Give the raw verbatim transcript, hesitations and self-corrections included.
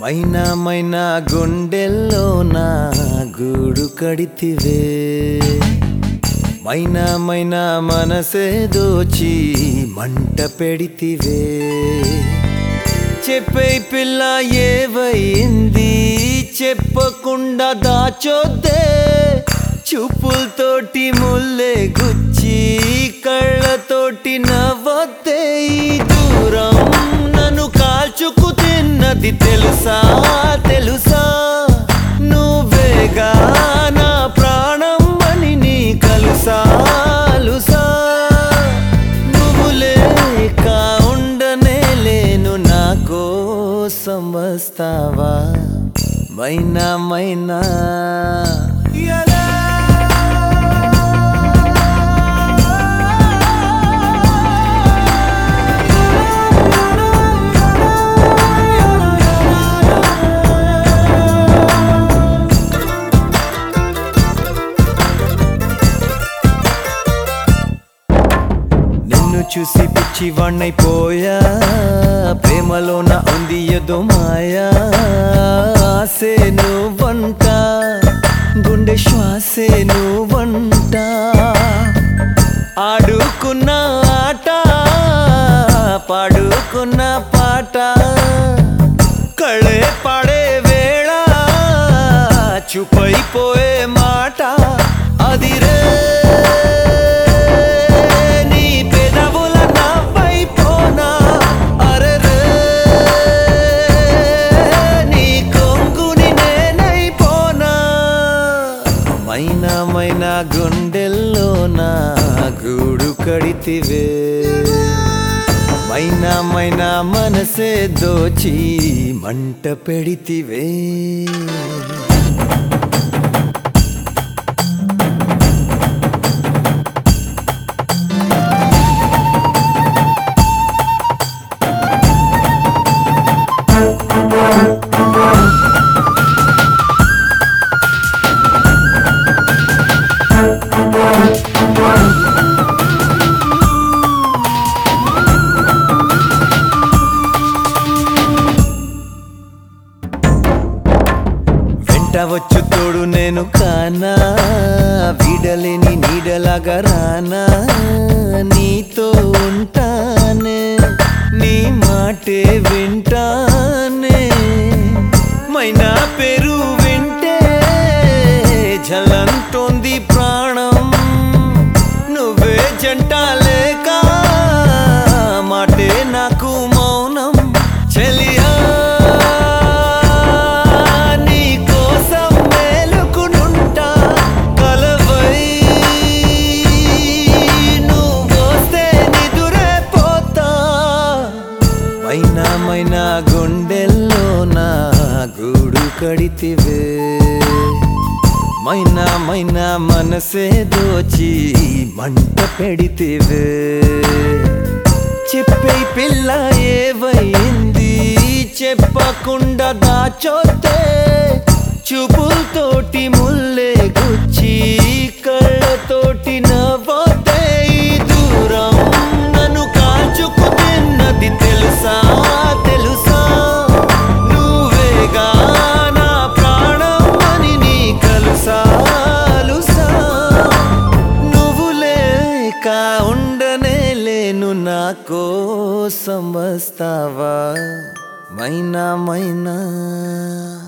మైనా మైనా గుండెల్లో నా గూడు కడితివే మైనా మైనా మనసే దోచి మంట పెడితివే చెప్పే పిల్ల ఏవైంది చెప్పకుండా దాచొద్దే చూపులతోటి ముల్లే గుచ్చి కళ్ళతోటి నవ్వొద్దే ఈ దూరం నన్ను కాల్చుకు తిన్నది తెలుసా తెలుసా నువ్వేగా నా ప్రాణం అని నీ కలుసా లుసా నువ్వు లేక ఉండనే లేను నా కోసం వస్తావా మైనా మైనా చూసి పిచ్చి వాణ్ణైపోయా ప్రేమలోన ఉంది ఏదో మాయా ఆసే నువ్వంట గుండె శ్వాసే నువ్వంట ఆడుకున్న ఆట పాడుకున్న పాట కళే పాడే వేళ చూపైపోయే మాట అదిరే మైనా మైనా గుండెల్లో నా గూడు కడితివే మైనా మైనా మనసే దోచి మంట పెడితివే వచ్చు తోడు నేను కానా వీడలేని నీడలాగా రానా నీతో ఉంటానే నీ మాటే వింటానే మైనా పేరు వింటే జలంటోంది ప్రాణం నువ్వే జంట లేక మాటే నాకు మౌనం చెలియా మైనా మైనా గుండెల్లో నా గూడు కడితివే మైనా మైనా మనసే దోచి మంట పెడితివే చెప్పే పిల్ల ఏవైంది చెప్పకుండా దాచొద్దే చూపులతోటి ముల్లే గుచ్చి కళ్ళతోటి నవ్వొద్దే ఈ దూరం నన్ను కాల్చుకు తిన్నది తెలుసా తెలుసా నువ్వేగా నా ప్రాణం అని నీ కలుసా లుసా నువ్వు లేక ఉండనే లేను నా కోసం వస్తావా మైనా మైనా